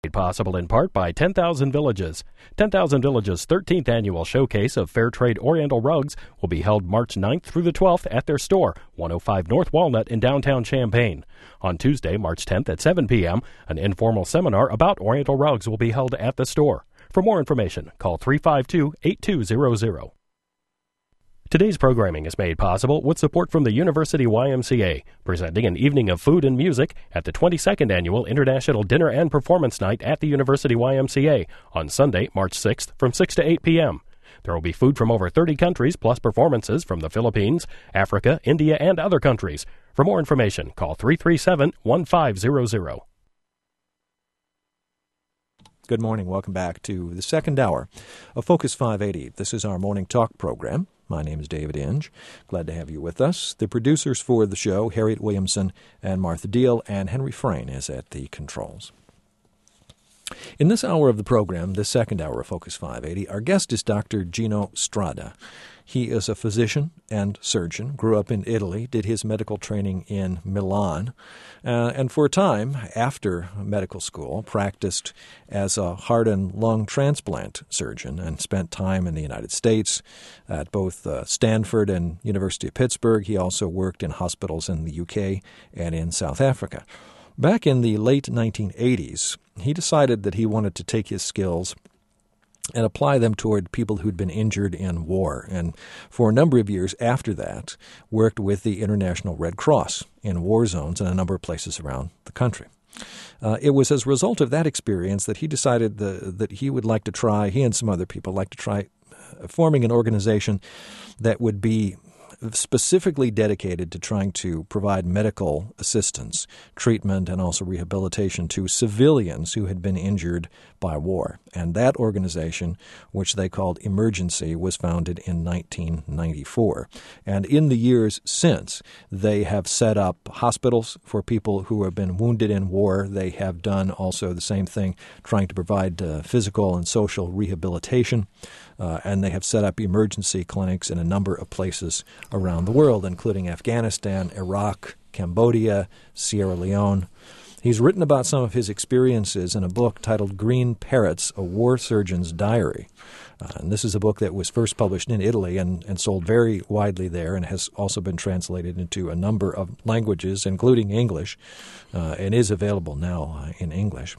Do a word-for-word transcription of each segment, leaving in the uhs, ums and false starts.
Made possible in part by ten thousand Villages. ten thousand Villages' thirteenth annual showcase of fair trade Oriental rugs will be held March ninth through the twelfth at their store, one oh five North Walnut in downtown Champaign. On Tuesday, March tenth at seven p.m., an informal seminar about Oriental rugs will be held at the store. For more information, call three five two, eight two zero zero. Today's programming is made possible with support from the University Y M C A, presenting an evening of food and music at the twenty-second Annual International Dinner and Performance Night at the University Y M C A on Sunday, March sixth from six to eight p.m. There will be food from over thirty countries plus performances from the Philippines, Africa, India, and other countries. For more information, call three three seven, one five zero zero. Good morning. Welcome back to the second hour of Focus five eighty. This is our morning talk program. My name is David Inge. Glad to have you with us. The producers for the show, Harriet Williamson and Martha Deal, and Henry Frayne is at the controls. In this hour of the program, this second hour of Focus five eighty, our guest is Doctor Gino Strada. He is a physician and surgeon, grew up in Italy, did his medical training in Milan, uh, and for a time after medical school practiced as a heart and lung transplant surgeon and spent time in the United States at both uh, Stanford and University of Pittsburgh. He also worked in hospitals in the U K and in South Africa. Back in the late nineteen eighties, he decided that he wanted to take his skills and apply them toward people who'd been injured in war. And for a number of years after that, worked with the International Red Cross in war zones in a number of places around the country. Uh, it was as a result of that experience that he decided the, that he would like to try, he and some other people like to try uh, forming an organization that would be specifically dedicated to trying to provide medical assistance, treatment, and also rehabilitation to civilians who had been injured by war. And that organization, which they called Emergency, was founded in nineteen ninety-four. And in the years since, they have set up hospitals for people who have been wounded in war. They have done also the same thing, trying to provide uh, physical and social rehabilitation. Uh, and they have set up emergency clinics in a number of places around the world, including Afghanistan, Iraq, Cambodia, Sierra Leone. He's written about some of his experiences in a book titled Green Parrots, A War Surgeon's Diary. Uh, and this is a book that was first published in Italy and, and sold very widely there and has also been translated into a number of languages, including English, uh, and is available now uh, in English.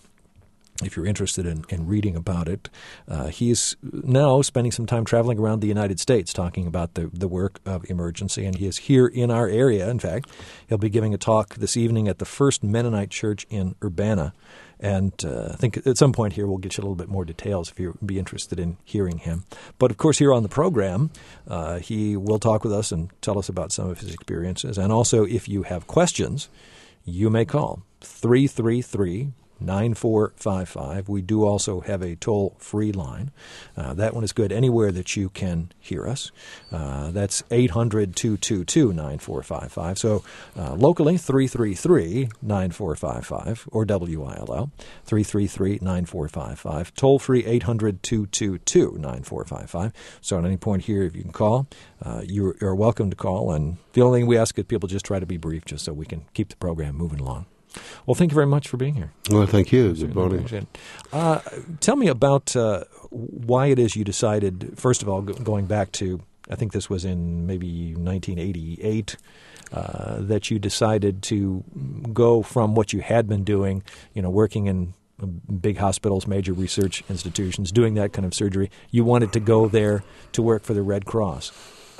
If you're interested in, in reading about it, uh, he's now spending some time traveling around the United States talking about the, the work of Emergency, and he is here in our area. In fact, he'll be giving a talk this evening at the First Mennonite Church in Urbana, and uh, I think at some point here we'll get you a little bit more details if you'd be interested in hearing him. But, of course, here on the program, uh, he will talk with us and tell us about some of his experiences. And also, if you have questions, you may call three three three, nine four five five. We do also have a toll-free line. Uh, that one is good anywhere that you can hear us. Uh, that's eight hundred, two two two, nine four five five. So uh, locally, three three three, nine four five five, or W I L L, three three three, nine four five five. Toll-free, eight hundred, two two two, nine four five five. So at any point here, if you can call, uh, you're, you're welcome to call. And the only thing we ask is people just try to be brief just so we can keep the program moving along. Well, thank you very much for being here. Well, thank you. Good morning. Uh, tell me about uh, why it is you decided, first of all, going back to, I think this was in maybe nineteen eighty-eight, uh, that you decided to go from what you had been doing, you know, working in big hospitals, major research institutions, doing that kind of surgery. You wanted to go there to work for the Red Cross.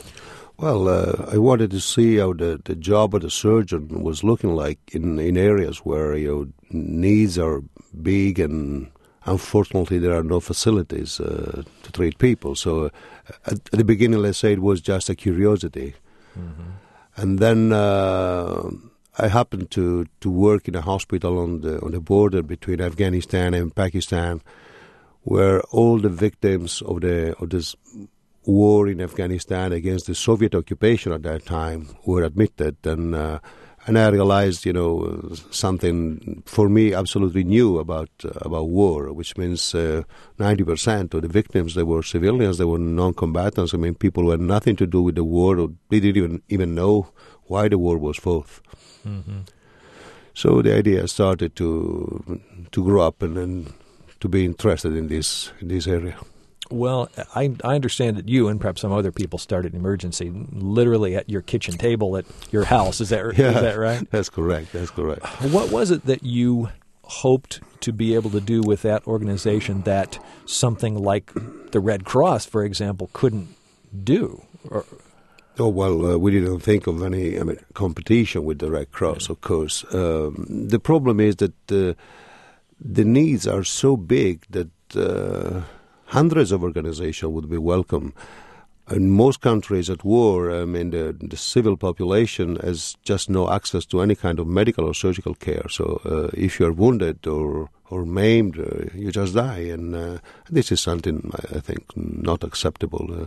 Well, uh, I wanted to see how the, the job of the surgeon was looking like in, in areas where, you know, needs are big and unfortunately there are no facilities uh, to treat people. So uh, at, at the beginning, let's say it was just a curiosity. Mm-hmm. And then uh, I happened to, to work in a hospital on the on the border between Afghanistan and Pakistan, where all the victims of the of this war in Afghanistan against the Soviet occupation at that time were admitted, and uh, and I realized, you know, something for me absolutely new about uh, about war, which means uh, ninety percent of the victims, they were civilians, they were non-combatants. I mean, people who had nothing to do with the war, or they didn't even even know why the war was fought. Mm-hmm. So the idea started to to grow up and then to be interested in this in this area. Well, I, I understand that you and perhaps some other people started Emergency literally at your kitchen table at your house. Is that, yeah, is that right? That's correct. That's correct. What was it that you hoped to be able to do with that organization that something like the Red Cross, for example, couldn't do? Or, Oh, well, uh, we didn't think of any I mean, competition with the Red Cross, of course. Um, the problem is that uh, the needs are so big that uh, hundreds of organizations would be welcome. In most countries at war, I mean, the, the civil population has just no access to any kind of medical or surgical care. So uh, if you're wounded or, or maimed, uh, you just die. And uh, this is something, I think, not acceptable. Uh,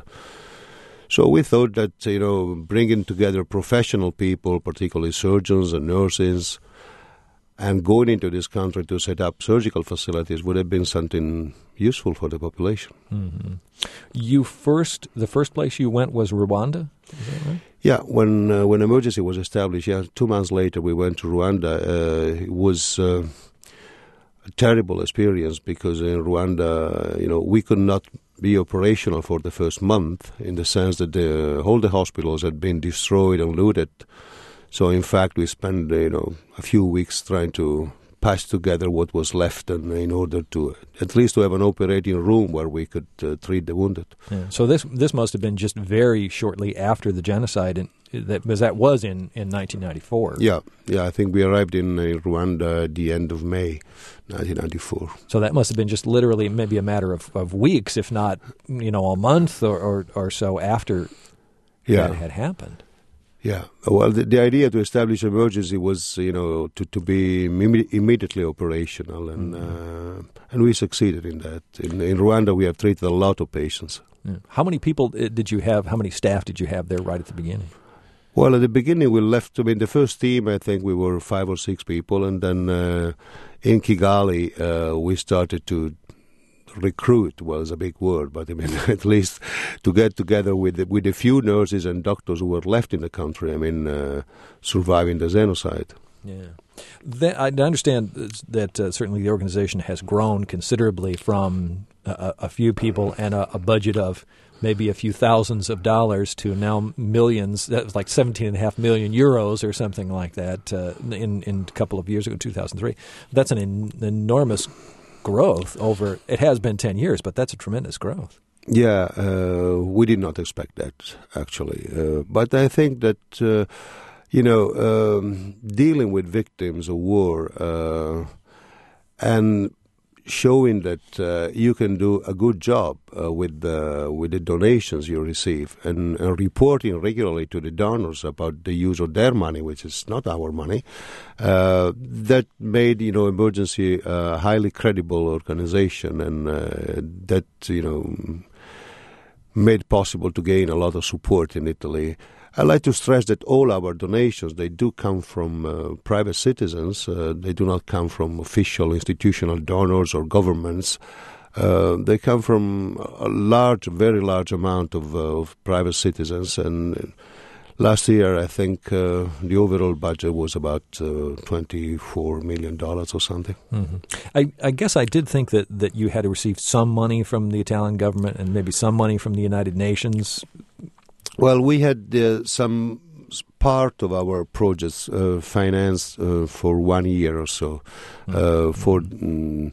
So we thought that, you know, bringing together professional people, particularly surgeons and nurses, and going into this country to set up surgical facilities would have been something useful for the population. Mm-hmm. You first, the first place you went was Rwanda? Is that right? Yeah, when uh, when Emergency was established, yeah, two months later we went to Rwanda. Uh, it was uh, a terrible experience because in Rwanda, you know, we could not be operational for the first month in the sense that the, all the hospitals had been destroyed and looted. So in fact, we spent you know a few weeks trying to patch together what was left, and in order to at least to have an operating room where we could uh, treat the wounded. Yeah. So this this must have been just very shortly after the genocide, in, that because that was in, in nineteen ninety-four. Yeah, yeah. I think we arrived in uh, Rwanda at the end of May, nineteen ninety-four. So that must have been just literally maybe a matter of, of weeks, if not you know a month or or, or so after yeah. that had happened. Yeah. Well, the, the idea to establish Emergency was, you know, to, to be imme- immediately operational, and mm-hmm. uh, and we succeeded in that. In, in Rwanda, we have treated a lot of patients. Yeah. How many people did you have? How many staff did you have there right at the beginning? Well, at the beginning, we left. I mean, the first team, I think we were five or six people, and then uh, in Kigali, uh, we started to recruit was a big word, but I mean, at least to get together with the, with a few nurses and doctors who were left in the country, I mean, uh, surviving the genocide. Yeah. That, I understand that uh, certainly the organization has grown considerably from a, a few people and a, a budget of maybe a few thousands of dollars to now millions. That was like seventeen and a half million euros or something like that uh, in, in a couple of years ago, two thousand three. That's an en- enormous growth over, it has been ten years, but that's a tremendous growth. Yeah, uh, we did not expect that, actually. Uh, but I think that, uh, you know, um, dealing with victims of war uh, and showing that uh, you can do a good job uh, with, the, with the donations you receive and, and reporting regularly to the donors about the use of their money, which is not our money, uh, that made, you know, Emergency a highly credible organization, and uh, that, you know, made possible to gain a lot of support in Italy. I like to stress that all our donations, they do come from uh, private citizens. Uh, they do not come from official institutional donors or governments. Uh, they come from a large, very large amount of, uh, of private citizens. And last year, I think uh, the overall budget was about uh, twenty-four million dollars or something. Mm-hmm. I, I guess I did think that, that you had received some money from the Italian government and maybe some money from the United Nations. Well, we had uh, some part of our projects uh, financed uh, for one year or so uh, mm-hmm. for um,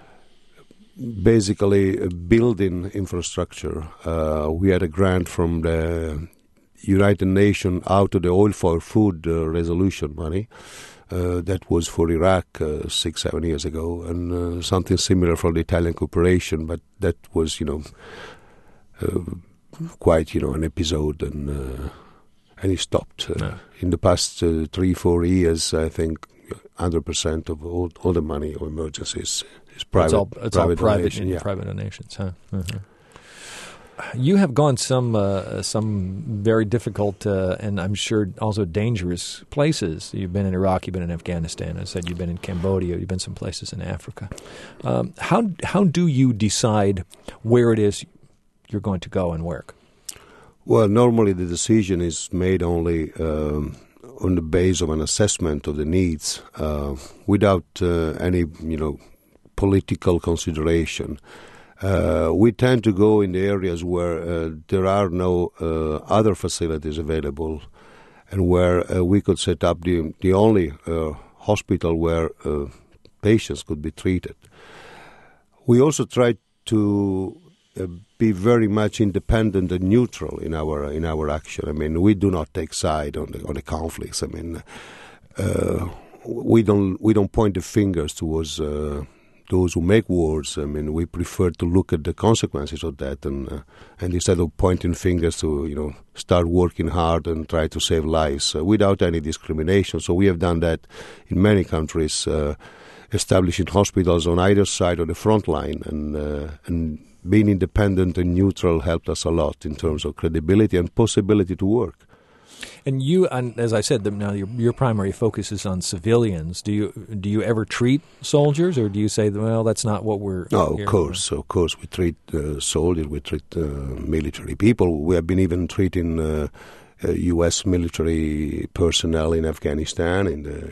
basically building infrastructure. Uh, we had a grant from the United Nations out of the oil for food uh, resolution money. Uh, that was for Iraq uh, six, seven years ago, and uh, something similar from the Italian Corporation, but that was, you know, uh, quite, you know, an episode, and uh, and it stopped. Uh, no. In the past uh, three, four years, I think one hundred percent of all, all the money of Emergencies is private. It's all, it's private all private, donation, in yeah. private donations, huh? Uh-huh. You have gone some uh, some very difficult uh, and I'm sure also dangerous places. You've been in Iraq, you've been in Afghanistan. I said you've been in Cambodia, you've been some places in Africa. Um, how how do you decide where it is you're going to go and work? Well, normally the decision is made only um, on the base of an assessment of the needs, uh, without uh, any, you know, political consideration. Uh, we tend to go in the areas where uh, there are no uh, other facilities available, and where uh, we could set up the the only uh, hospital where uh, patients could be treated. We also try to uh, be very much independent and neutral in our in our action. I mean, we do not take side on the on the conflicts. I mean, uh, we don't we don't point the fingers towards uh, those who make wars. I mean, we prefer to look at the consequences of that, and uh, and instead of pointing fingers, to you know start working hard and try to save lives uh, without any discrimination. So we have done that in many countries, uh, establishing hospitals on either side of the front line, and uh, and being independent and neutral helped us a lot in terms of credibility and possibility to work. And you, and as I said, now your, your primary focus is on civilians. Do you do you ever treat soldiers, or do you say, well, that's not what we're? No, of course, for? of course, we treat uh, soldiers, we treat uh, military people. We have been even treating uh, uh, U S military personnel in Afghanistan in the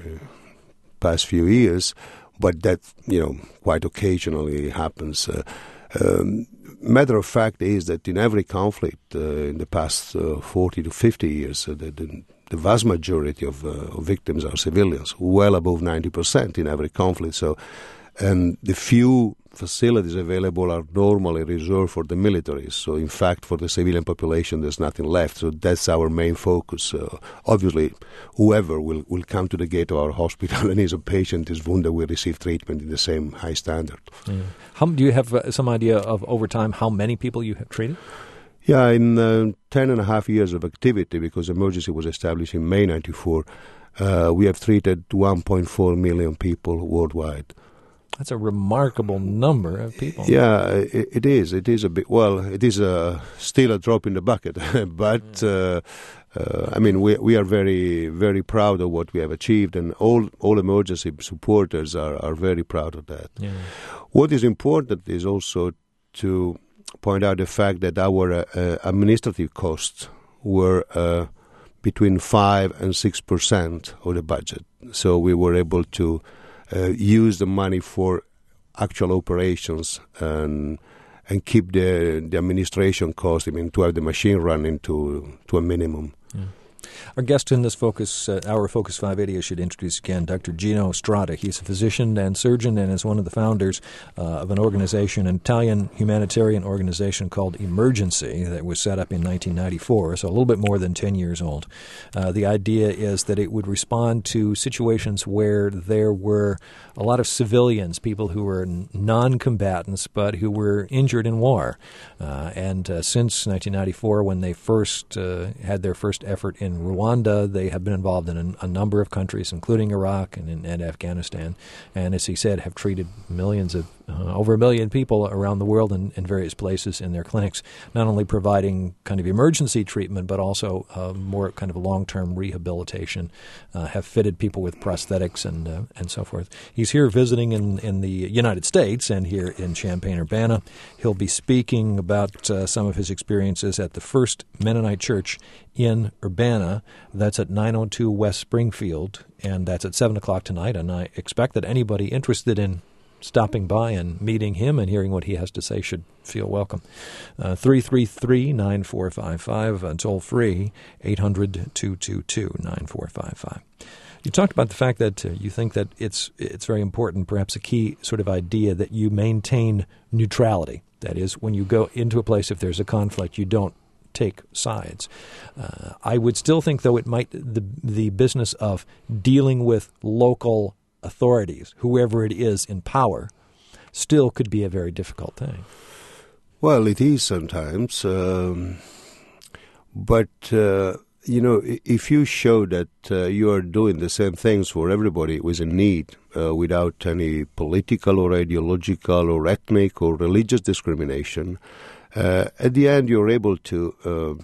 past few years, but that you know quite occasionally happens. Uh, um, Matter of fact is that in every conflict uh, in the past uh, forty to fifty years, uh, the, the, the vast majority of, uh, of victims are civilians, well above ninety percent in every conflict. So, and the few facilities available are normally reserved for the militaries. So, in fact, for the civilian population, there's nothing left. So that's our main focus. Uh, obviously, whoever will, will come to the gate of our hospital and is a patient, is wounded, will receive treatment in the same high standard. Yeah. How, do you have uh, some idea of, over time, how many people you have treated? Yeah, in uh, ten and a half years of activity, because emergency was established in May ninety-four, uh, we have treated one point four million people worldwide. That's a remarkable number of people. Yeah, it, it is. It is a bit. Well, it is a, still a drop in the bucket, but uh, uh, I mean, we we are very very proud of what we have achieved, and all all emergency supporters are, are very proud of that. Yeah. What is important is also to point out the fact that our uh, administrative costs were uh, between five and six percent of the budget, so we were able to Uh, use the money for actual operations and and keep the the administration cost, I mean, to have the machine running to to a minimum. Yeah. Our guest in this focus, uh, our Focus five eighty, I should introduce again, Doctor Gino Strada. He's a physician and surgeon and is one of the founders uh, of an organization, an Italian humanitarian organization called Emergency that was set up in nineteen ninety-four, so a little bit more than ten years old. Uh, the idea is that it would respond to situations where there were a lot of civilians, people who were non-combatants but who were injured in war. Uh, and uh, since nineteen ninety-four, when they first uh, had their first effort in Rwanda, they have been involved in a, a number of countries, including Iraq and, and Afghanistan, and as he said, have treated millions of, uh, over a million people around the world in, in various places in their clinics, not only providing kind of emergency treatment, but also uh, more kind of long-term rehabilitation, uh, have fitted people with prosthetics and uh, and so forth. He's here visiting in, in the United States and here in Champaign-Urbana. He'll be speaking about uh, some of his experiences at the First Mennonite Church in Urbana. That's at nine oh two West Springfield, and that's at seven o'clock tonight. And I expect that anybody interested in stopping by and meeting him and hearing what he has to say should feel welcome. Uh, three three three, nine four five five, uh, toll free, eight hundred, two two two, nine four five five. You talked about the fact that uh, you think that it's it's very important, perhaps a key sort of idea, that you maintain neutrality. That is, when you go into a place, if there's a conflict, you don't take sides. Uh, I would still think, though, it might the the business of dealing with local authorities, whoever it is in power, still could be a very difficult thing. Well, it is sometimes, um, but uh, you know, if you show that uh, you are doing the same things for everybody who is in need, uh, without any political or ideological or ethnic or religious discrimination, uh, at the end you're able to uh,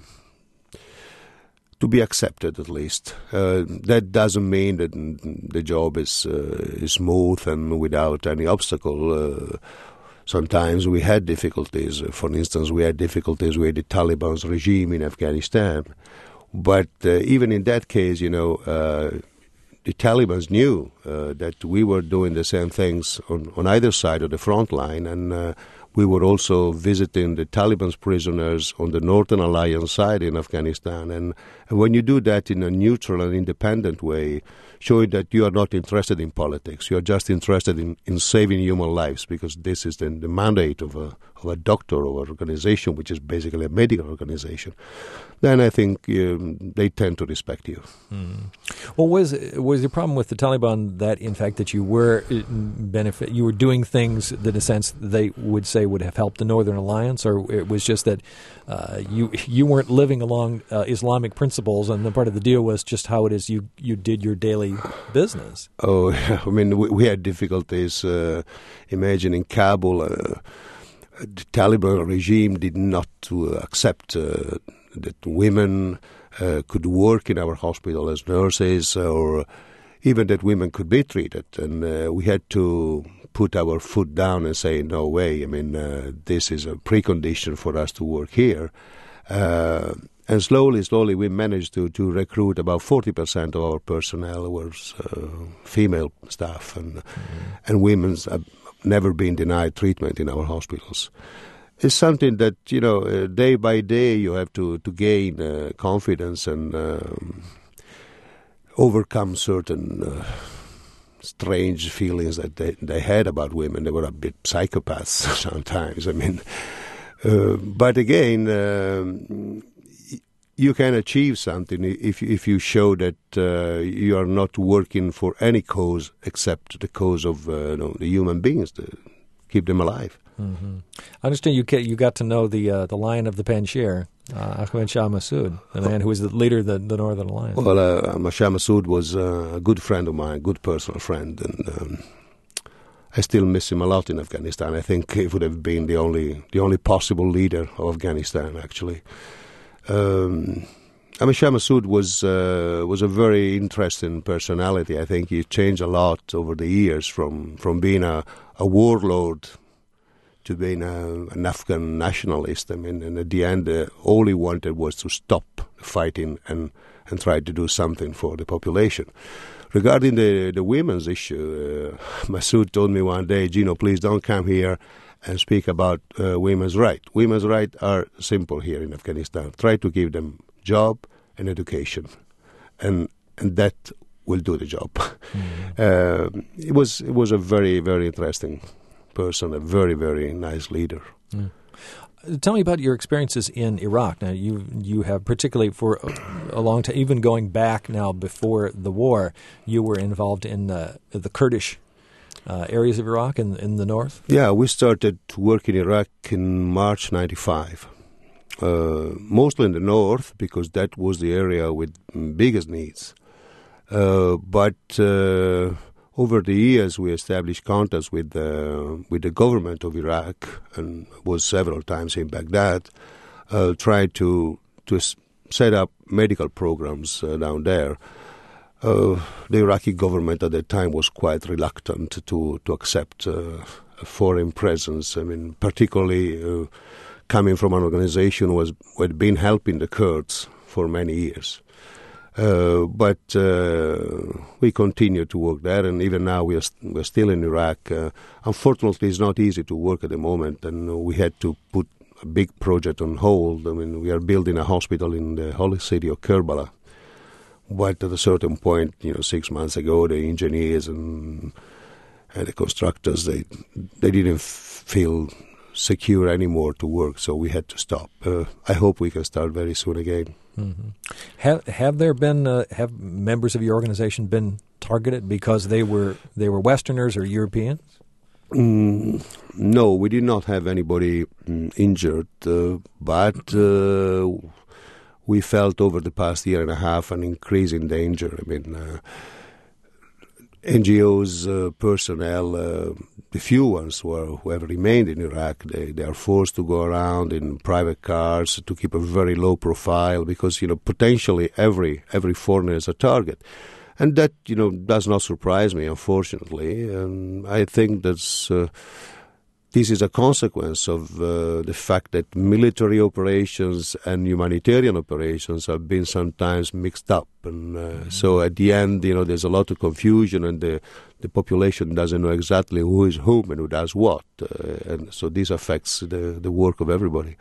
to be accepted, at least. Uh, that doesn't mean that the job is uh, is smooth and without any obstacle. Uh, sometimes we had difficulties. For instance, we had difficulties with the Taliban's regime in Afghanistan, But uh, even in that case, you know, uh, the Taliban knew uh, that we were doing the same things on, on either side of the front line, and uh, we were also visiting the Taliban's prisoners on the Northern Alliance side in Afghanistan. And, and when you do that in a neutral and independent way, showing that you are not interested in politics, you are just interested in, in saving human lives, because this is the, the mandate of a, of a doctor or organization, which is basically a medical organization, then I think um, they tend to respect you. Mm. Well, was was the problem with the Taliban that, in fact, that you were benefit, you were doing things that, in a sense, they would say would have helped the Northern Alliance, or it was just that uh, you you weren't living along uh, Islamic principles, and the part of the deal was just how it is you, you did your daily business? Oh, yeah. I mean, we, we had difficulties. Uh, imagine in Kabul, uh, the Taliban regime did not uh, accept uh, that women uh, could work in our hospital as nurses, or even that women could be treated. And uh, we had to put our foot down and say, no way, I mean, uh, this is a precondition for us to work here. Uh, and slowly, slowly, we managed to, to recruit about forty percent of our personnel was uh, female staff, and, mm-hmm. and women's have never been denied treatment in our hospitals. It's something that, you know, uh, day by day you have to, to gain uh, confidence and um, overcome certain uh, strange feelings that they, they had about women. They were a bit psychopaths sometimes. I mean, uh, but again, um, you can achieve something if, if you show that uh, you are not working for any cause except the cause of uh, you know, the human beings, to keep them alive. Mm-hmm. I understand you you got to know the uh, the Lion of the Panjshir, uh, Ahmad Shah Massoud, the man who was the leader of the, the Northern Alliance. Well, uh, Ahmad Shah Massoud was uh, a good friend of mine, good personal friend, and um, I still miss him a lot in Afghanistan. I think he would have been the only the only possible leader of Afghanistan, actually. Um, Ahmad Shah Massoud was uh, was a very interesting personality. I think he changed a lot over the years, from from being a, a warlord to being a, an Afghan nationalist. I mean, and at the end, uh, all he wanted was to stop the fighting and, and try to do something for the population. Regarding the, the women's issue, uh, Massoud told me one day, Gino, please don't come here and speak about uh, women's rights. Women's rights are simple here in Afghanistan. Try to give them job and education, and and that will do the job. Mm-hmm. uh, it was it was a very, very interesting person, a very, very nice leader. Mm. Tell me about your experiences in Iraq. Now, you you have particularly for a long time, even going back now before the war, you were involved in uh, the Kurdish uh, areas of Iraq in, in the north? Yeah, we started to work in Iraq in March ninety-five. Uh, mostly in the north, because that was the area with biggest needs. Uh, but... Uh, Over the years, we established contacts with uh, with the government of Iraq, and was several times in Baghdad, uh, tried to to s- set up medical programs uh, down there. Uh, the Iraqi government at that time was quite reluctant to to accept uh, a foreign presence. I mean, particularly uh, coming from an organization who, was, who had been helping the Kurds for many years. Uh, but uh, we continue to work there, and even now we are st- we're still in Iraq. Uh, unfortunately, it's not easy to work at the moment, and we had to put a big project on hold. I mean, we are building a hospital in the holy city of Kerbala. But at a certain point, you know, six months ago, the engineers and, and the constructors, they they didn't f- feel secure anymore to work, so we had to stop. Uh, I hope we can start very soon again. Mm-hmm. Have have there been uh, have members of your organization been targeted because they were they were Westerners or Europeans? Mm, no, we did not have anybody mm, injured, uh, but uh, we felt over the past year and a half an increase in danger. I mean, uh, N G Os, uh, personnel, uh, the few ones who, are, who have remained in Iraq, they, they are forced to go around in private cars to keep a very low profile because, you know, potentially every every foreigner is a target. And that, you know, does not surprise me, unfortunately. And I think that's uh, this is a consequence of uh, the fact that military operations and humanitarian operations have been sometimes mixed up. And uh, mm-hmm. so at the end, you know, there's a lot of confusion, and the, the population doesn't know exactly who is whom and who does what. Uh, and so this affects the, the work of everybody.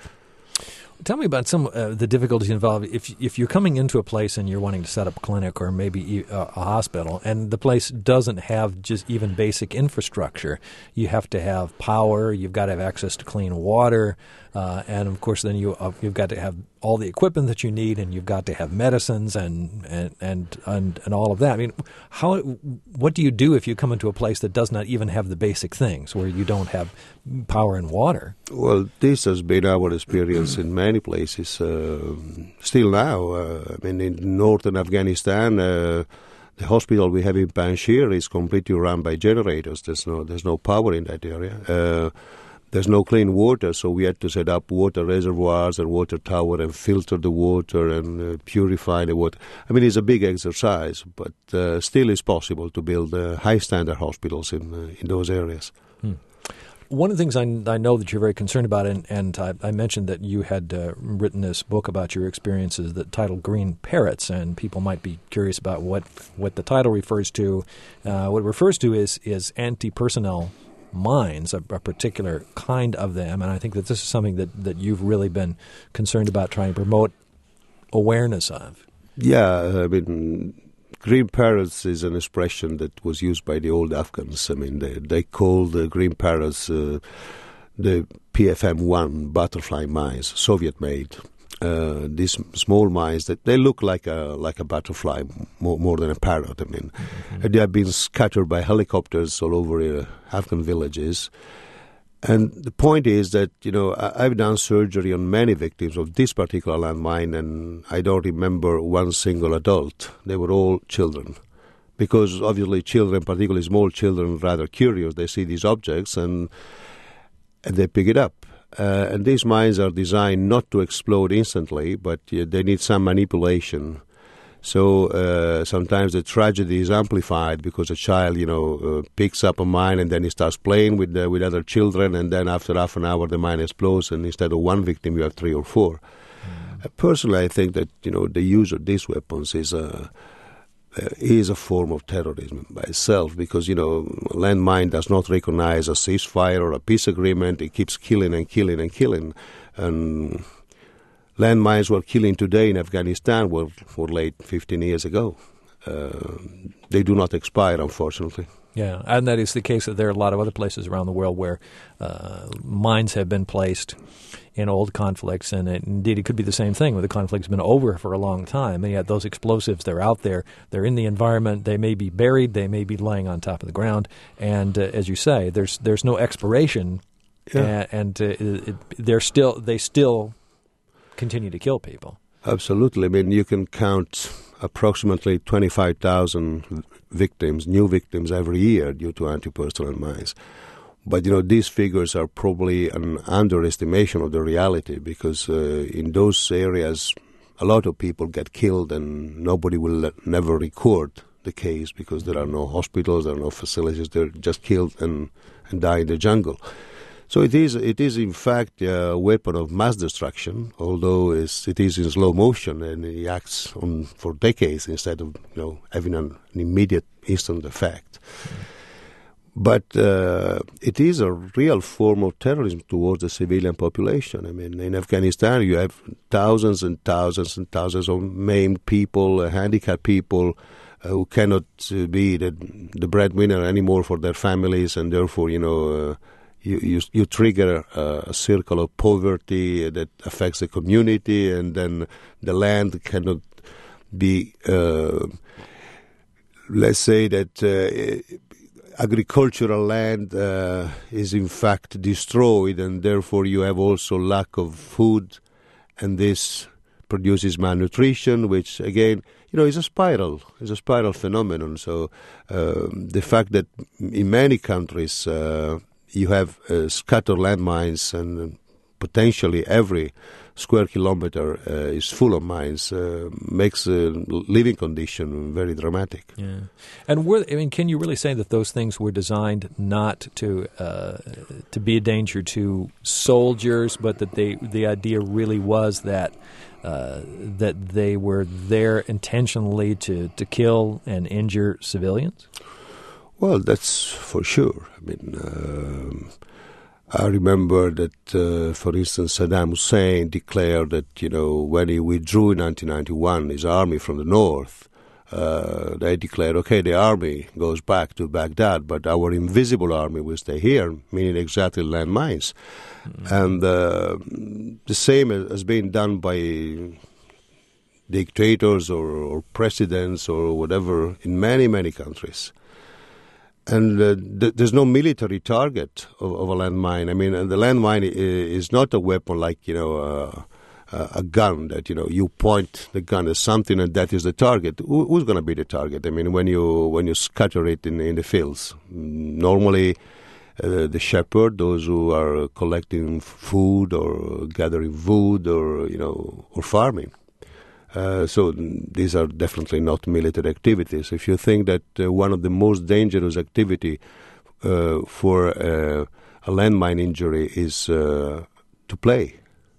Tell me about some uh, the difficulties involved. If if you're coming into a place and you're wanting to set up a clinic or maybe a, a hospital, and the place doesn't have just even basic infrastructure, you have to have power. You've got to have access to clean water, uh, and of course, then you uh, you've got to have all the equipment that you need, and you've got to have medicines and and and and, and all of that. I mean, how what do you do if you come into a place that does not even have the basic things, where you don't have power and water? Well, this has been our experience in many places. Uh, still now, uh, I mean, in northern Afghanistan, uh, the hospital we have in Panjshir is completely run by generators. There's no there's no power in that area. Uh, there's no clean water, so we had to set up water reservoirs and water tower and filter the water and uh, purify the water. I mean, it's a big exercise, but uh, still it's possible to build uh, high-standard hospitals in uh, in those areas. Hmm. One of the things I, I know that you're very concerned about, and, and I, I mentioned that you had uh, written this book about your experiences that titled Green Parrots, and people might be curious about what, what the title refers to. Uh, what it refers to is, is anti-personnel mines, a, a particular kind of them, and I think that this is something that, that you've really been concerned about trying to promote awareness of. Yeah, I mean, green parrots is an expression that was used by the old Afghans. I mean, they, they called the green parrots uh, the P F M one butterfly mines, Soviet-made. Uh, these small mines that they look like a like a butterfly more, more than a parrot. I mean, mm-hmm. they have been scattered by helicopters all over uh, Afghan villages. And the point is that, you know, I, I've done surgery on many victims of this particular landmine, and I don't remember one single adult. They were all children. Because obviously children, particularly small children, are rather curious. They see these objects and and they pick it up. Uh, and these mines are designed not to explode instantly, but uh, they need some manipulation. So uh, sometimes the tragedy is amplified because a child, you know, uh, picks up a mine and then he starts playing with uh, with other children, and then after half an hour the mine explodes, and instead of one victim you have three or four. Mm. Uh, personally, I think that, you know, the use of these weapons is a uh, is a form of terrorism by itself, because, you know, landmine does not recognize a ceasefire or a peace agreement. It keeps killing and killing and killing, and landmines were killing today in Afghanistan were, were late fifteen years ago. Uh, they do not expire, unfortunately. Yeah, and that is the case that there are a lot of other places around the world where uh, mines have been placed in old conflicts, and it, indeed it could be the same thing where the conflict's been over for a long time, and yet those explosives, they're out there, they're in the environment, they may be buried, they may be laying on top of the ground, and uh, as you say, there's there's no expiration, yeah. and, and uh, it, they're still they still continue to kill people. Absolutely. I mean, you can count approximately twenty-five thousand victims, new victims every year due to anti-personnel mines. But, you know, these figures are probably an underestimation of the reality, because uh, in those areas a lot of people get killed and nobody will never record the case because there are no hospitals, there are no facilities, they're just killed and, and die in the jungle. So it is, it is in fact a weapon of mass destruction, although it's, it is in slow motion and it acts on for decades instead of, you know, having an, an immediate instant effect. Mm. But uh, it is a real form of terrorism towards the civilian population. I mean, in Afghanistan, you have thousands and thousands and thousands of maimed people, uh, handicapped people uh, who cannot uh, be the, the breadwinner anymore for their families, and therefore, you know, uh, you, you you trigger uh, a circle of poverty that affects the community, and then the land cannot be, uh, let's say that uh, agricultural land uh, is in fact destroyed, and therefore you have also lack of food, and this produces malnutrition, which again, you know, is a spiral, is a spiral phenomenon. So uh, the fact that in many countries uh, you have uh, scattered landmines, and potentially every square kilometer uh, is full of mines uh, makes a living condition very dramatic. Yeah, and were, I mean, can you really say that those things were designed not to uh, to be a danger to soldiers, but that they the idea really was that uh, that they were there intentionally to, to kill and injure civilians? Well, that's for sure. I mean. Um, I remember that, uh, for instance, Saddam Hussein declared that, you know, when he withdrew in nineteen ninety-one his army from the north, uh, they declared, okay, the army goes back to Baghdad, but our invisible army will stay here, meaning exactly landmines. Mm-hmm. And uh, the same has been done by dictators or, or presidents or whatever in many, many countries. And uh, th- there's no military target of, of a landmine. I mean, the landmine is not a weapon like, you know, uh, a gun that, you know, you point the gun at something and that is the target. Who, who's going to be the target? I mean, when you when you scatter it in, in the fields, normally uh, the shepherd, those who are collecting food or gathering wood or, you know, or farming. Uh, so these are definitely not military activities. If you think that uh, one of the most dangerous activity uh, for uh, a landmine injury is uh, to play,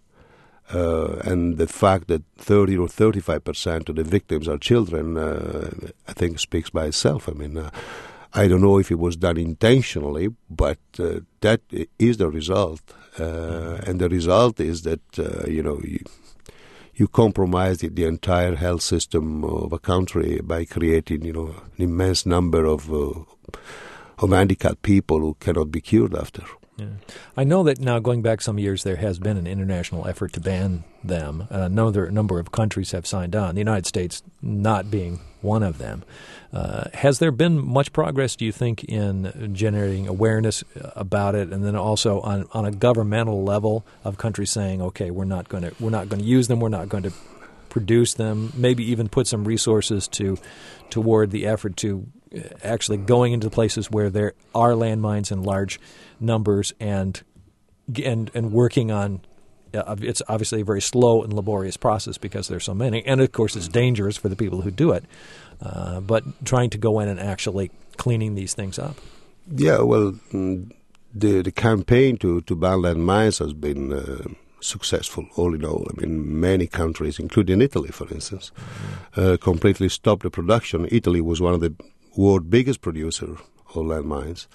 uh, and the fact that thirty or thirty-five percent of the victims are children, uh, I think speaks by itself. I mean, uh, I don't know if it was done intentionally, but uh, that is the result. Uh, and the result is that, uh, you know, you, You compromise the, the entire health system of a country by creating, you know, an immense number of uh, of handicapped people who cannot be cured after. Yeah. I know that now, going back some years, there has been an international effort to ban them. A number, number of countries have signed on, the United States not being one of them. Uh, has there been much progress, do you think, in generating awareness about it, and then also on, on a governmental level of countries saying, okay, we're not going to we're not going to use them, we're not going to produce them, maybe even put some resources to toward the effort to actually going into places where there are landmines in large numbers and and and working on uh, it's obviously a very slow and laborious process because there's so many, and of course it's dangerous for the people who do it, uh, but trying to go in and actually cleaning these things up. Yeah, well, the the campaign to, to ban landmines has been uh, successful all in all. I mean, many countries, including Italy, for instance, mm-hmm. uh, completely stopped the production. Italy was one of the world's biggest producer of landmines.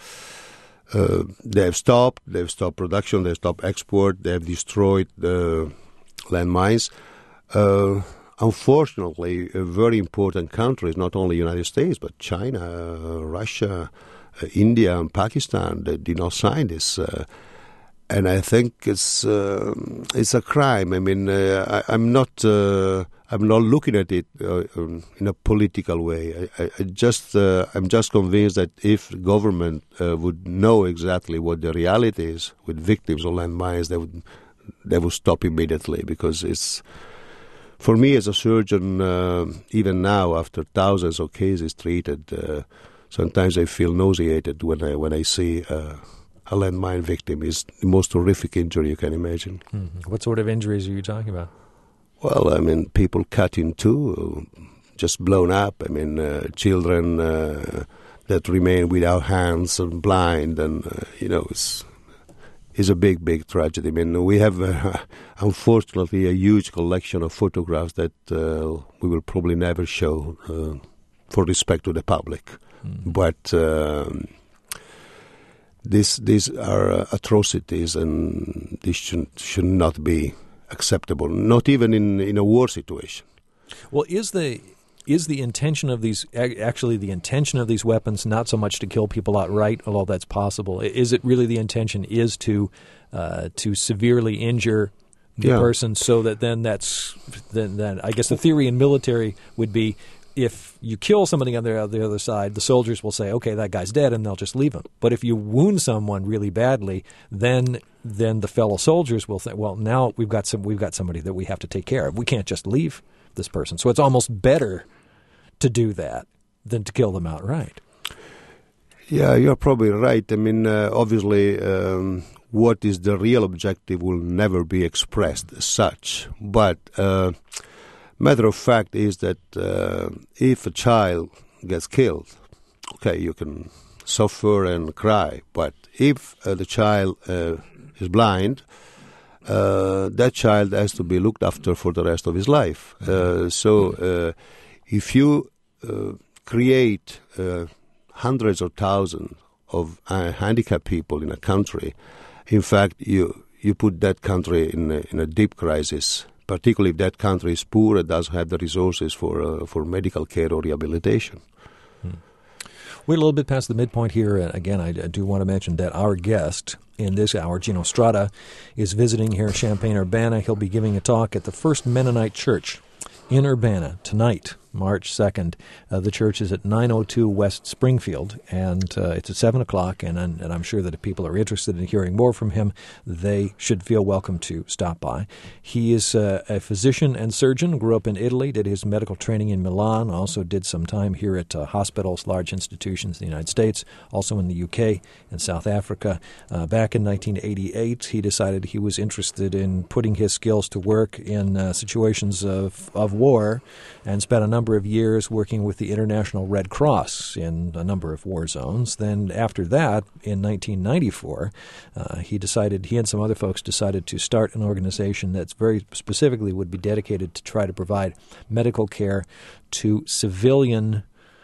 Uh, they have stopped. They've stopped production. They've stopped export. They have destroyed the landmines. Uh, unfortunately, uh, very important countries, not only the United States, but China, uh, Russia, uh, India, and Pakistan, they did not sign this. Uh, and I think it's uh, it's a crime. I mean, uh, I, I'm not uh, I'm not looking at it uh, um, in a political way. I, I, I just uh, I'm just convinced that if the government uh, would know exactly what the reality is with victims of landmines, they would they would stop immediately, because it's, for me as a surgeon, uh, even now after thousands of cases treated, uh, sometimes I feel nauseated when I when I see. Uh, A landmine victim is the most horrific injury you can imagine. Mm-hmm. What sort of injuries are you talking about? Well, I mean, people cut in two, just blown up. I mean, uh, children uh, that remain without hands and blind, and, uh, you know, it's, it's a big, big tragedy. I mean, we have, uh, unfortunately, a huge collection of photographs that uh, we will probably never show uh, for respect to the public. Mm-hmm. But... Um, This, these are uh, atrocities, and this should, should not be acceptable, not even in, in a war situation. Well, is the is the intention of these actually the intention of these weapons not so much to kill people outright, although that's possible? Is it really the intention is to uh, to severely injure the yeah. person, so that then that's then then I guess the theory in military would be, if you kill somebody on the, on the other side, the soldiers will say, okay, that guy's dead, and they'll just leave him. But if you wound someone really badly, then then the fellow soldiers will think, well, now we've got some we've got somebody that we have to take care of. We can't just leave this person. So it's almost better to do that than to kill them outright. Yeah, you're probably right. I mean, uh, obviously, um, what is the real objective will never be expressed as such. But uh, matter of fact is that uh, if a child gets killed, okay, you can suffer and cry. But if uh, the child uh, is blind, uh, that child has to be looked after for the rest of his life. Uh, so uh, if you uh, create uh, hundreds or thousands of uh, handicapped people in a country, in fact, you you put that country in a, in a deep crisis, particularly if that country is poor and doesn't have the resources for uh, for medical care or rehabilitation. Hmm. We're a little bit past the midpoint here. And again, I, I do want to mention that our guest in this hour, Gino Strada, is visiting here in Champaign-Urbana. He'll be giving a talk at the First Mennonite Church in Urbana tonight, March second. Uh, the church is at nine oh two West Springfield, and uh, it's at seven o'clock, and, and I'm sure that if people are interested in hearing more from him, they should feel welcome to stop by. He is uh, a physician and surgeon, grew up in Italy, did his medical training in Milan, also did some time here at uh, hospitals, large institutions in the United States, also in the U K and South Africa. Uh, back in nineteen eighty-eight, he decided he was interested in putting his skills to work in uh, situations of, of war, and spent a number of years working with the International Red Cross in a number of war zones. Then after that, in nineteen ninety-four, uh, he decided, he and some other folks decided to start an organization that's very specifically would be dedicated to try to provide medical care to civilian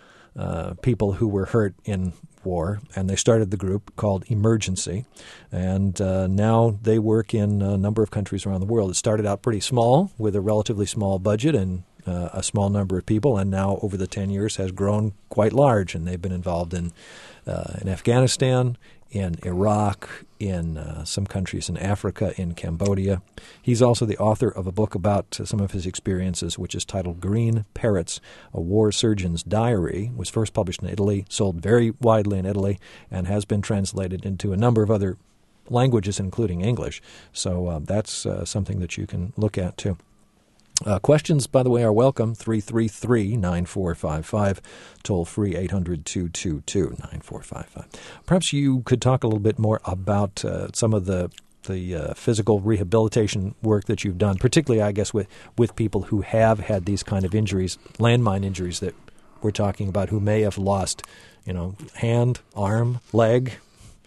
uh, people who were hurt in war, and they started the group called Emergency, and uh, now they work in a number of countries around the world. It started out pretty small with a relatively small budget and uh, a small number of people, and now over the ten years has grown quite large, and they've been involved in uh, in Afghanistan, in Iraq, in uh, some countries in Africa, in Cambodia. He's also the author of a book about uh, some of his experiences, which is titled Green Parrots, A War Surgeon's Diary. It was first published in Italy, sold very widely in Italy, and has been translated into a number of other languages, including English. So uh, that's uh, something that you can look at, too. Uh, questions, by the way, are welcome, three three three, nine four five five, toll-free eight hundred, two two two, nine four five five. Perhaps you could talk a little bit more about uh, some of the the uh, physical rehabilitation work that you've done, particularly, I guess, with, with people who have had these kind of injuries, landmine injuries that we're talking about, who may have lost, you know, hand, arm, leg,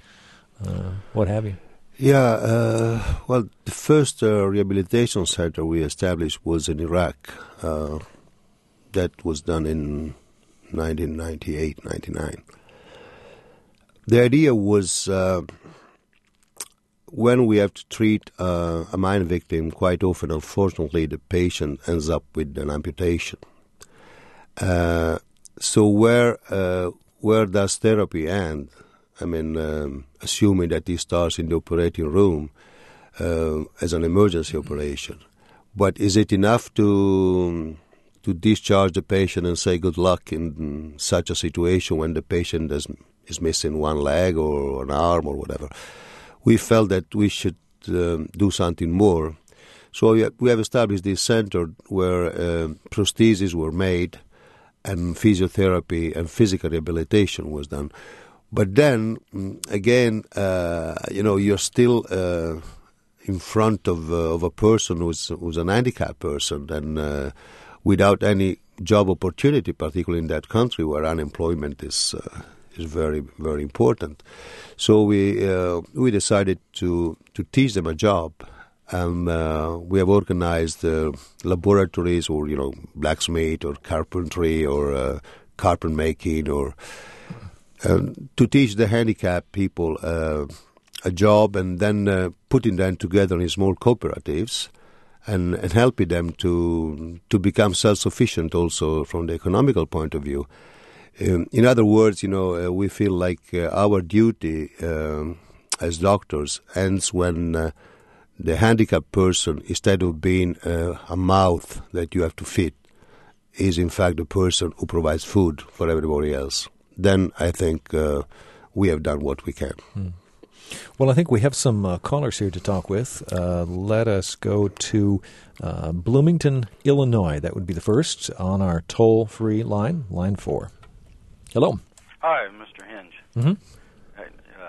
uh, what have you. Yeah, uh, well, the first uh, rehabilitation center we established was in Iraq. Uh, that was done in nineteen ninety-eight, ninety-nine. The idea was uh, when we have to treat uh, a mine victim, quite often, unfortunately, the patient ends up with an amputation. Uh, so where uh, where does therapy end? I mean, um, assuming that he starts in the operating room uh, as an emergency operation. But is it enough to to discharge the patient and say good luck in such a situation when the patient is, is missing one leg or an arm or whatever? We felt that we should um, do something more. So we, we have established this center where uh, prostheses were made and physiotherapy and physical rehabilitation was done. But then, again, uh, you know, you're still uh, in front of uh, of a person who's who's an handicapped person, and uh, without any job opportunity, particularly in that country where unemployment is uh, is very very important. So we uh, we decided to to teach them a job, and uh, we have organized uh, laboratories, or you know, blacksmith or carpentry or uh, carpet making or. Um, to teach the handicapped people uh, a job, and then uh, putting them together in small cooperatives and, and helping them to to become self-sufficient also from the economical point of view. Um, in other words, you know, uh, we feel like uh, our duty um, as doctors ends when uh, the handicapped person, instead of being uh, a mouth that you have to feed, is in fact the person who provides food for everybody else. Then I think uh, we have done what we can. Hmm. Well, I think we have some uh, callers here to talk with. Uh, let us go to uh, Bloomington, Illinois. That would be the first on our toll-free line, line four. Hello. Hi, Mister Hinge. Mm-hmm. I, um,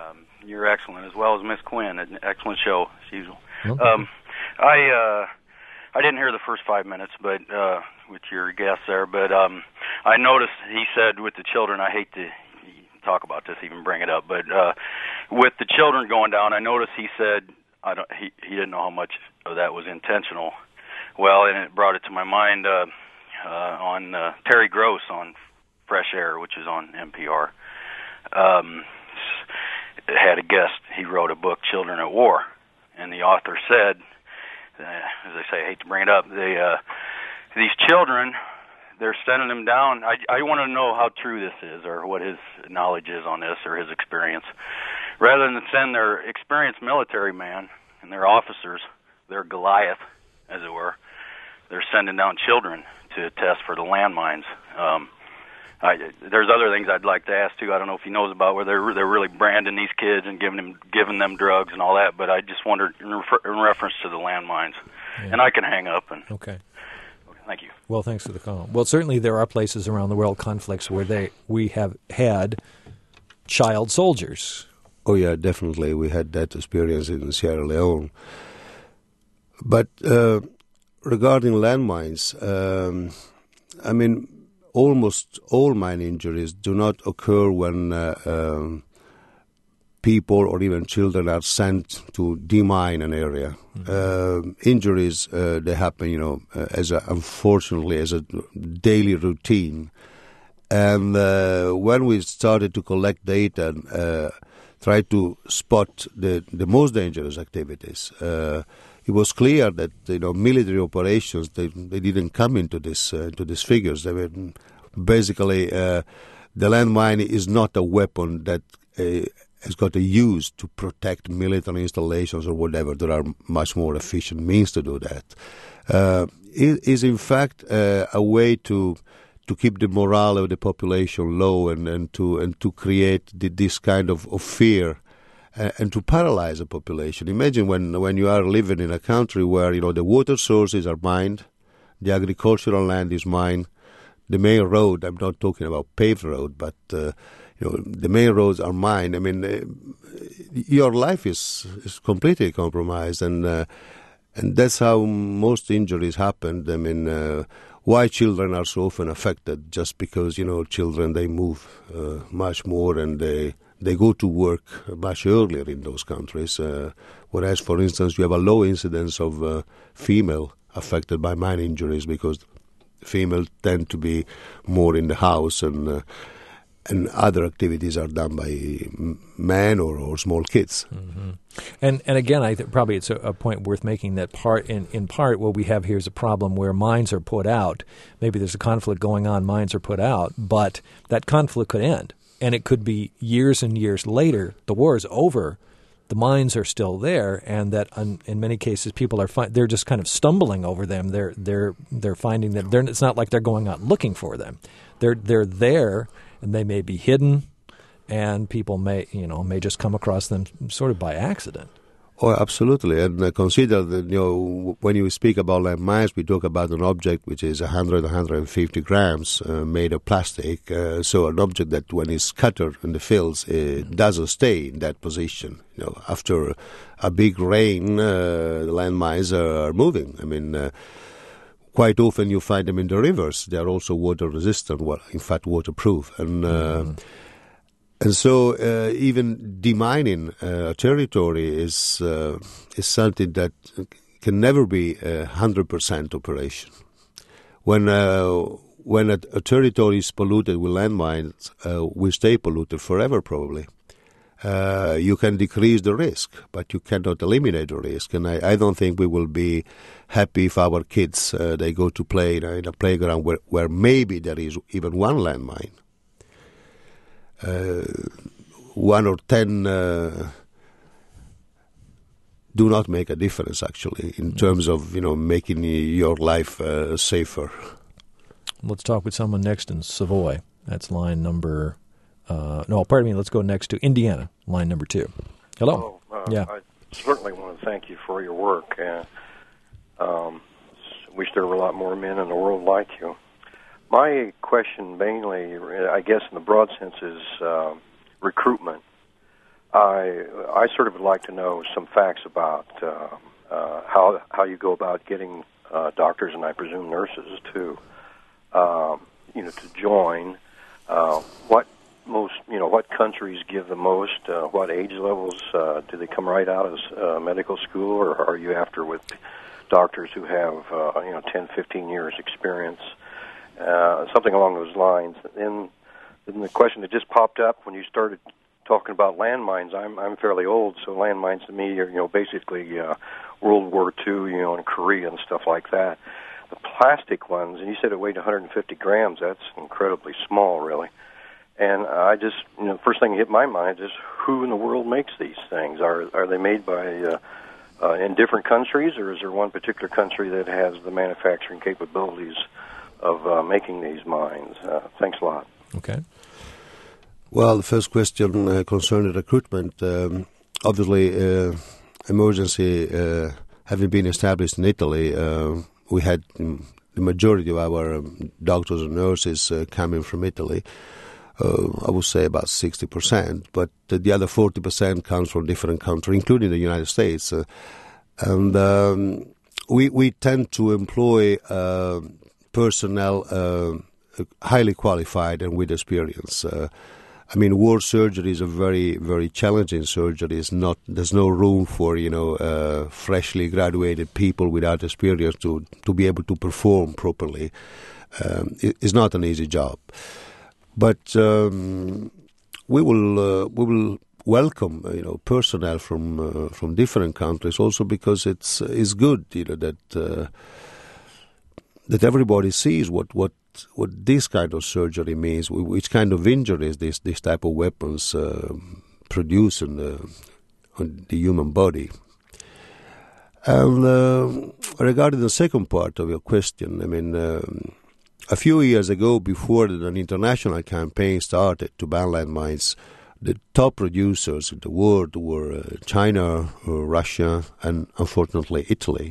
You're excellent, as well as Miss Quinn. An excellent show, as usual. Okay. Um, I uh, I didn't hear the first five minutes, but uh, with your guest there, but um, I noticed he said with the children. I hate to talk about this, even bring it up, but uh, with the children going down, I noticed he said I don't. He he didn't know how much of that was intentional. Well, and it brought it to my mind uh, uh, on uh, Terry Gross on Fresh Air, which is on N P R. Um, had a guest. He wrote a book, Children at War, and the author said, uh, as I say, I hate to bring it up, they, uh, these children, they're sending them down. I, I want to know how true this is, or what his knowledge is on this, or his experience. Rather than send their experienced military man and their officers, their Goliath, as it were, they're sending down children to test for the landmines. Um, I, there's other things I'd like to ask too. I don't know if he knows about where they're they're really branding these kids and giving them giving them drugs and all that. But I just wondered in, refer, in reference to the landmines, yeah. And I can hang up. And okay. okay, thank you. Well, thanks for the call. Well, certainly there are places around the world, conflicts where they we have had child soldiers. Oh yeah, definitely. We had that experience in Sierra Leone. But uh, regarding landmines, um, I mean. Almost all mine injuries do not occur when uh, um, people or even children are sent to demine an area. Mm-hmm. Uh, injuries, uh, they happen, you know, uh, as a, unfortunately as a daily routine. And uh, when we started to collect data and uh, try to spot the, the most dangerous activities, uh, it was clear that, you know, military operations, they they didn't come into this uh, into these figures. They were basically uh, the landmine is not a weapon that uh, has got to use to protect military installations or whatever. There are much more efficient means to do that. Uh, it is in fact uh, a way to to keep the morale of the population low and, and to and to create the, this kind of, of fear. And to paralyze a population. Imagine when, when you are living in a country where, you know, the water sources are mined, the agricultural land is mined, the main road, I'm not talking about paved road, but, uh, you know, the main roads are mined. I mean, uh, your life is, is completely compromised, and uh, and that's how most injuries happen. I mean, uh, why children are so often affected, just because, you know, children, they move uh, much more and they... They go to work much earlier in those countries, uh, whereas, for instance, you have a low incidence of uh, female affected by mine injuries because female tend to be more in the house, and uh, and other activities are done by men or, or small kids. Mm-hmm. And and again, I think probably it's a, a point worth making that part in, in part what we have here is a problem where mines are put out. Maybe there's a conflict going on, mines are put out, but that conflict could end. And it could be years and years later, the war is over, the mines are still there, and that un, in many cases people are fi- they're just kind of stumbling over them. They're they're they're finding that they're, it's not like they're going out looking for them. They're they're there, and they may be hidden, and people may you know may just come across them sort of by accident. Oh, absolutely. And uh, consider that, you know, when you speak about landmines, we talk about an object which is one hundred, one hundred fifty grams uh, made of plastic. Uh, so an object that when it's scattered in the fields, it doesn't stay in that position. You know, after a big rain, uh, the landmines are moving. I mean, uh, quite often you find them in the rivers. They are also water resistant, well, in fact, waterproof. And uh, mm-hmm. And so uh, even demining uh, a territory is uh, is something that can never be a one hundred percent operation. When uh, when a, a territory is polluted with landmines, uh, we stay polluted forever probably. Uh, you can decrease the risk, but you cannot eliminate the risk. And I, I don't think we will be happy if our kids, uh, they go to play in a, in a playground where, where maybe there is even one landmine. Uh, one or ten uh, do not make a difference, actually, in terms of, you know, making your life uh, safer. Let's talk with someone next in Savoy. That's line number, uh, no, pardon me, let's go next to Indiana, line number two. Hello. Hello. Uh, yeah. I certainly want to thank you for your work. Uh, um, wish there were a lot more men in the world like you. My question mainly, I guess in the broad sense, is uh, recruitment. I I sort of would like to know some facts about uh, uh, how how you go about getting uh, doctors and I presume nurses too, um, you know, to join. Uh, what most you know what countries give the most? Uh, what age levels uh, do they come right out of uh, medical school, or are you after with doctors who have uh, you know ten, fifteen years experience? Uh, something along those lines. And then the question that just popped up when you started talking about landmines, I'm I'm fairly old, so landmines to me are, you know, basically uh, World War Two, you know, and Korea and stuff like that. The plastic ones, and you said it weighed one hundred fifty grams, that's incredibly small, really. And I just, you know, the first thing that hit my mind is who in the world makes these things? Are are they made by, uh, uh, in different countries, or is there one particular country that has the manufacturing capabilities of uh, making these mines? Uh, thanks a lot. Okay. Well, the first question uh, concerning recruitment. Um, obviously, uh, emergency uh, having been established in Italy, uh, we had um, the majority of our um, doctors and nurses uh, coming from Italy. Uh, I would say about sixty percent, but uh, the other forty percent comes from different countries, including the United States. Uh, and um, we we tend to employ uh, personnel uh, highly qualified and with experience. Uh, I mean, war surgery is a very, very challenging surgery. It's not, there's no room for, you know, uh, freshly graduated people without experience to, to be able to perform properly. Um, it, it's not an easy job. But um, we will uh, we will welcome, uh, you know, personnel from uh, from different countries also because it's it's good, you know, that uh, that everybody sees what what. what this kind of surgery means, which kind of injuries this, this type of weapons uh, produce in the, on the human body. And uh, regarding the second part of your question, I mean, uh, a few years ago, before an international campaign started to ban landmines, the top producers in the world were uh, China, uh, Russia, and unfortunately Italy.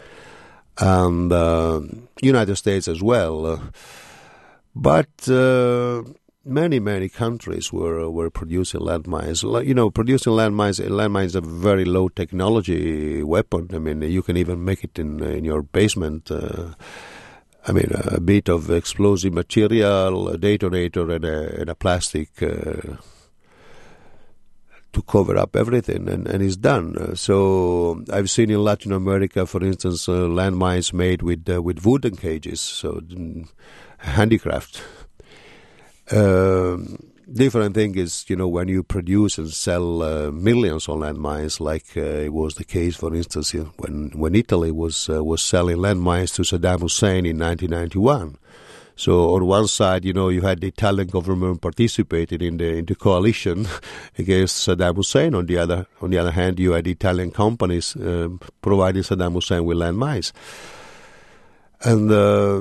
And uh, United States as well, uh, but uh, many many countries were were producing landmines. You know, producing landmines. Landmines is a very low technology weapon. I mean, you can even make it in in your basement. Uh, I mean, a bit of explosive material, a detonator, and a, and a plastic. Uh, to cover up everything, and, and it's done. Uh, so I've seen in Latin America, for instance, uh, landmines made with uh, with wooden cages, so mm, handicraft. Uh, different thing is, you know, when you produce and sell uh, millions of landmines, like uh, it was the case, for instance, you know, when when Italy was uh, was selling landmines to Saddam Hussein in nineteen ninety-one. So on one side, you know, you had the Italian government participating in the in the coalition against Saddam Hussein. On the other on the other hand, you had Italian companies uh, providing Saddam Hussein with landmines. And uh,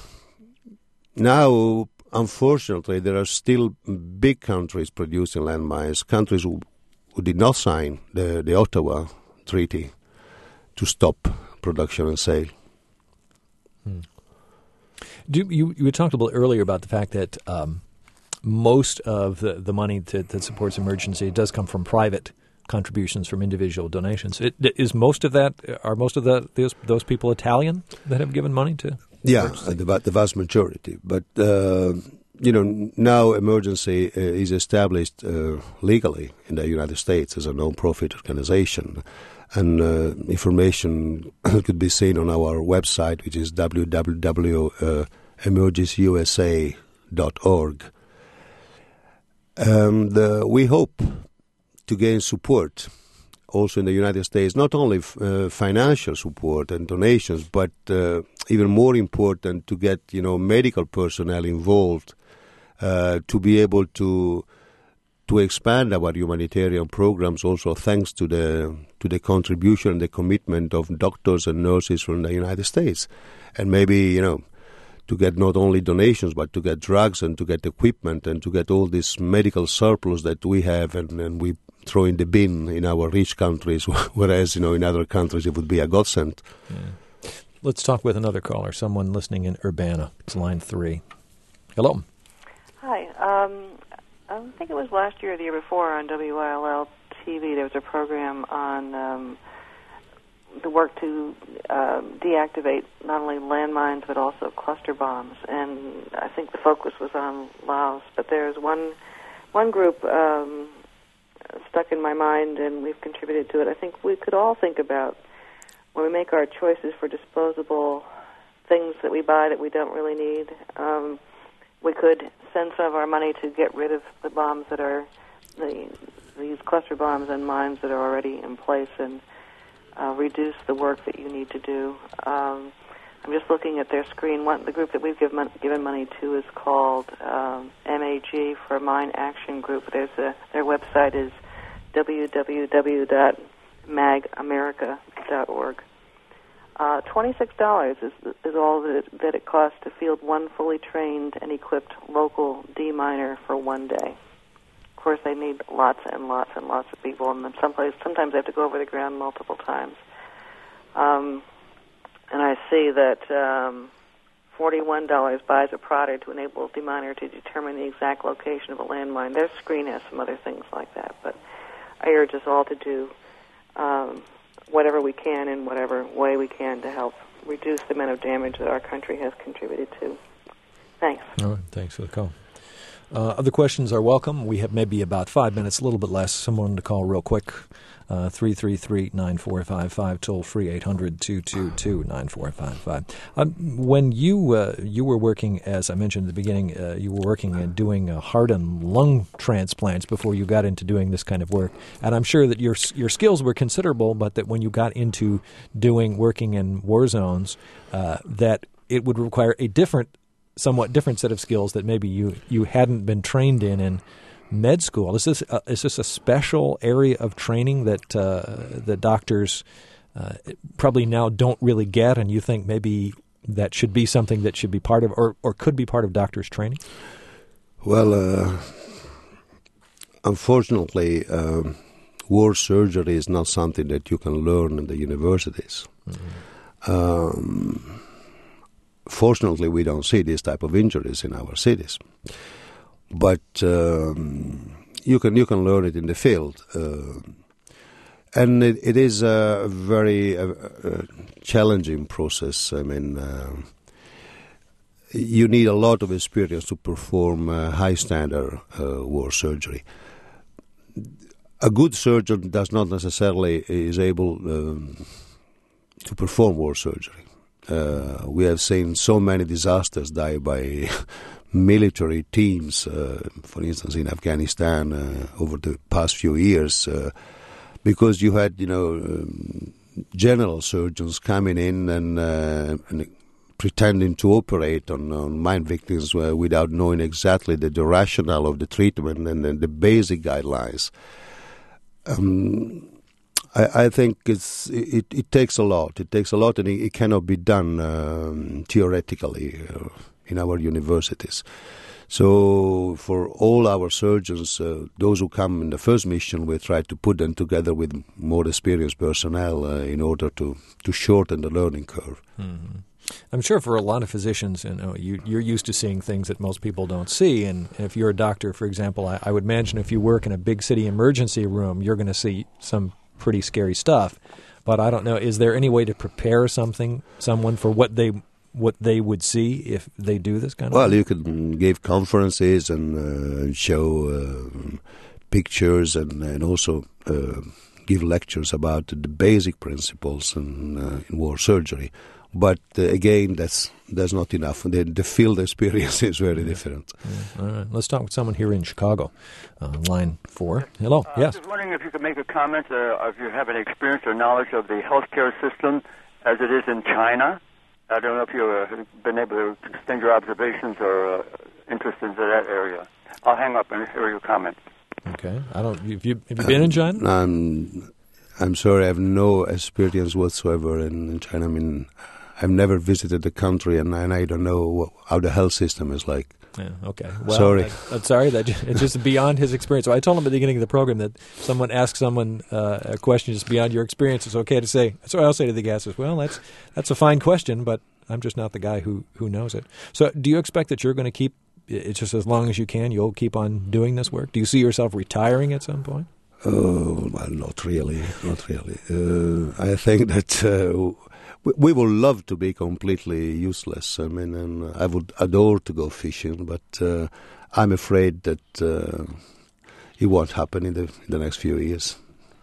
now, unfortunately, there are still big countries producing landmines, countries who, who did not sign the, the Ottawa Treaty to stop production and sale. Hmm. Do, you, you talked a little earlier about the fact that um, most of the, the money to, that supports emergency does come from private contributions, from individual donations. It, is most of that are most of the, those, those people Italian that have given money to? Yeah, the, the vast majority. But uh, you know, now emergency uh, is established uh, legally in the United States as a non-profit organization. And uh, information could be seen on our website, which is w w w dot emergency u s a dot org. And uh, we hope to gain support also in the United States, not only f- uh, financial support and donations, but uh, even more important, to get, you know, medical personnel involved uh, to be able to to expand our humanitarian programs, also thanks to the to the contribution and the commitment of doctors and nurses from the United States. And maybe, you know, to get not only donations, but to get drugs and to get equipment and to get all this medical surplus that we have and, and we throw in the bin in our rich countries, whereas, you know, in other countries it would be a godsend. Yeah. Let's talk with another caller, someone listening in Urbana. It's line three. Hello. Hi. Um, I think it was last year or the year before on W I L L, T V, there was a program on um, the work to uh, deactivate not only landmines but also cluster bombs. And I think the focus was on Laos. But there's one one group um, stuck in my mind, and we've contributed to it. I think we could all think about when we make our choices for disposable things that we buy that we don't really need. Um, we could send some of our money to get rid of the bombs that are the, these cluster bombs and mines that are already in place, and uh, reduce the work that you need to do. Um, I'm just looking at their screen. One, the group that we've given, given money to is called um, M A G for Mine Action Group. There's a, their website is w w w dot mag america dot org. Uh, twenty-six dollars is, is all that it, that it costs to field one fully trained and equipped local deminer for one day. Of course, they need lots and lots and lots of people, and someplace, sometimes they have to go over the ground multiple times. Um, and I see that um, forty-one dollars buys a prodder to enable a deminer to determine the exact location of a landmine. Their screen has some other things like that, but I urge us all to do um, whatever we can in whatever way we can to help reduce the amount of damage that our country has contributed to. Thanks. All right. Thanks for the call. Uh, other questions are welcome. We have maybe about five minutes, a little bit less. Someone to call real quick. Uh, three three three, nine four five five, toll free eight hundred, two two two, nine four five five. Um, when you uh, you were working, as I mentioned at the beginning, uh, you were working and doing uh, heart and lung transplants before you got into doing this kind of work. And I'm sure that your your skills were considerable, but that when you got into doing working in war zones, uh, that it would require a different, somewhat different set of skills that maybe you, you hadn't been trained in in med school. Is this uh, is this a special area of training that uh, the doctors uh, probably now don't really get, and you think maybe that should be something that should be part of, or, or could be part of doctors' training? Well, uh, unfortunately, um, war surgery is not something that you can learn in the universities. Mm-hmm. Um, fortunately, we don't see this type of injuries in our cities. But um, you can you can learn it in the field, uh, and it, it is a very uh, uh, challenging process. I mean, uh, you need a lot of experience to perform uh, high standard uh, war surgery. A good surgeon does not necessarily is able um, to perform war surgery. Uh, we have seen so many disasters die by military teams, uh, for instance, in Afghanistan uh, over the past few years, uh, because you had, you know, um, general surgeons coming in and, uh, and pretending to operate on, on mine victims uh, without knowing exactly the, the rationale of the treatment and, and the basic guidelines. Um, I, I think it's it, it takes a lot. It takes a lot, and it, it cannot be done um, theoretically uh, in our universities. So for all our surgeons, uh, those who come in the first mission, we try to put them together with more experienced personnel uh, in order to, to shorten the learning curve. Mm-hmm. I'm sure for a lot of physicians, you know, you, you're used to seeing things that most people don't see. And if you're a doctor, for example, I, I would imagine if you work in a big city emergency room, you're going to see some pretty scary stuff. But I don't know, is there any way to prepare something, someone for what they what they would see if they do this kind of well, thing? You can give conferences and uh, show uh, pictures and, and also uh, give lectures about the basic principles in, uh, in war surgery. But uh, again, that's that's not enough. The, the field experience is very different. Yeah. All right. Let's talk with someone here in Chicago. Uh, line four. Hello. Uh, yes. I was wondering if you could make a comment, uh, if you have any experience or knowledge of the healthcare system as it is in China. I don't know if you've uh, been able to extend your observations or uh, interest in that area. I'll hang up and hear your comment. Okay. I don't. Have you have you been in China? Um, I'm sorry, I have no experience whatsoever in, in China. I mean, I've never visited the country, and, and I don't know what, how the health system is like. Yeah, okay. Well, sorry. I, I'm sorry. That it's just beyond his experience. So I told him at the beginning of the program that someone asks someone uh, a question just beyond your experience. It's okay to say. So I'll say to the guests, well, that's that's a fine question, but I'm just not the guy who, who knows it. So do you expect that you're going to keep, it's just as long as you can, you'll keep on doing this work? Do you see yourself retiring at some point? Oh, well, not really, not really. Uh, I think that uh, we, we would love to be completely useless. I mean, and I would adore to go fishing, but uh, I'm afraid that uh, it won't happen in the, in the next few years.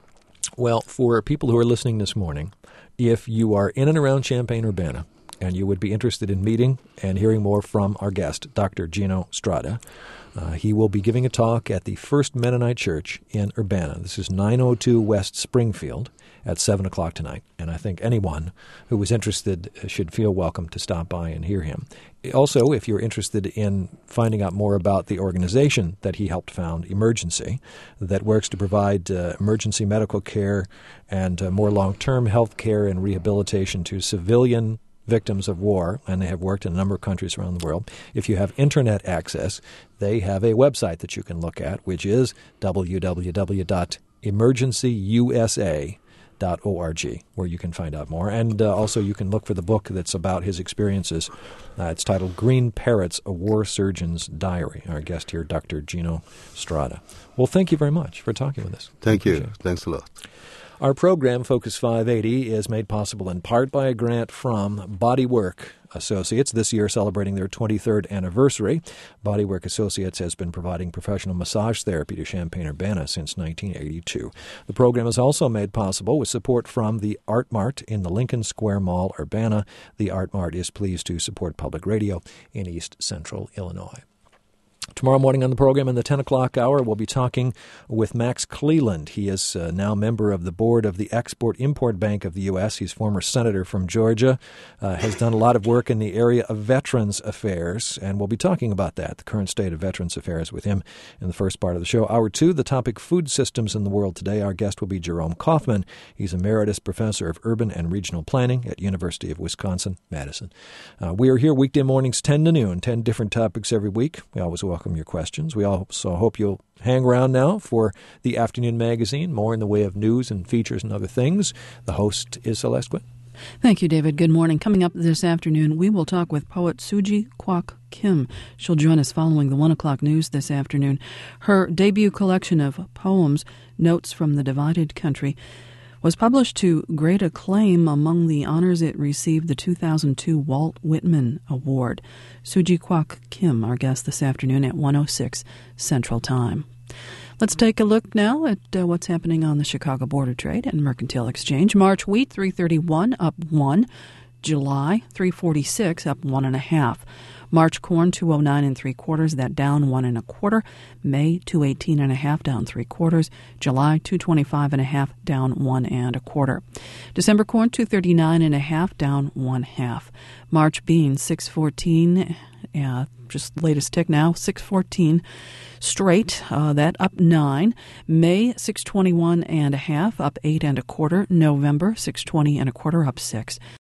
Well, for people who are listening this morning, if you are in and around Champaign-Urbana and you would be interested in meeting and hearing more from our guest, Doctor Gino Strada, Uh, he will be giving a talk at the First Mennonite Church in Urbana. This is nine oh two West Springfield at seven o'clock tonight. And I think anyone who is interested should feel welcome to stop by and hear him. Also, if you're interested in finding out more about the organization that he helped found, Emergency, that works to provide uh, emergency medical care and uh, more long-term health care and rehabilitation to civilian victims of war, and they have worked in a number of countries around the world. If you have Internet access, they have a website that you can look at, which is w w w dot emergency u s a dot org, where you can find out more. And uh, also you can look for the book that's about his experiences. Uh, it's titled Green Parrots, A War Surgeon's Diary. Our guest here, Doctor Gino Strada. Well, thank you very much for talking with us. Thank you. Thanks a lot. Our program, Focus five eighty, is made possible in part by a grant from Bodywork Associates, this year celebrating their twenty-third anniversary. Bodywork Associates has been providing professional massage therapy to Champaign-Urbana since nineteen eighty-two. The program is also made possible with support from the Art Mart in the Lincoln Square Mall, Urbana. The Art Mart is pleased to support public radio in East Central Illinois. Tomorrow morning on the program in the ten o'clock hour, we'll be talking with Max Cleland. He is uh, now member of the board of the Export-Import Bank of the U S. He's former senator from Georgia, uh, has done a lot of work in the area of Veterans Affairs, and we'll be talking about that, the current state of Veterans Affairs, with him in the first part of the show. Hour two, the topic food systems in the world today. Our guest will be Jerome Kaufman. He's Emeritus Professor of Urban and Regional Planning at University of Wisconsin-Madison. Uh, we are here weekday mornings ten to noon, ten different topics every week. We always welcome your questions. We also hope you'll hang around now for the afternoon magazine, more in the way of news and features and other things. The host is Celeste Quinn. Thank you, David. Good morning. Coming up this afternoon, we will talk with poet Suji Kwak Kim. She'll join us following the one o'clock news this afternoon. Her debut collection of poems, Notes from the Divided Country, was published to great acclaim. Among the honors it received the two thousand two Walt Whitman Award. Suji Kwak Kim, our guest this afternoon at one oh six Central Time. Let's take a look now at uh, what's happening on the Chicago Board of Trade and Mercantile Exchange. March wheat, three thirty-one, up one. July, three forty-six, up one and a half. March corn, two oh nine and three quarters, that down one and a quarter. May, two eighteen and a half, down three quarters. July, two twenty-five and a half, down one and a quarter. December corn, two thirty-nine and a half, down one half. March beans, six fourteen, uh, just latest tick now, six fourteen straight, uh, that up nine. May, six twenty-one and a half, up eight and a quarter. November, six twenty and a quarter, up six.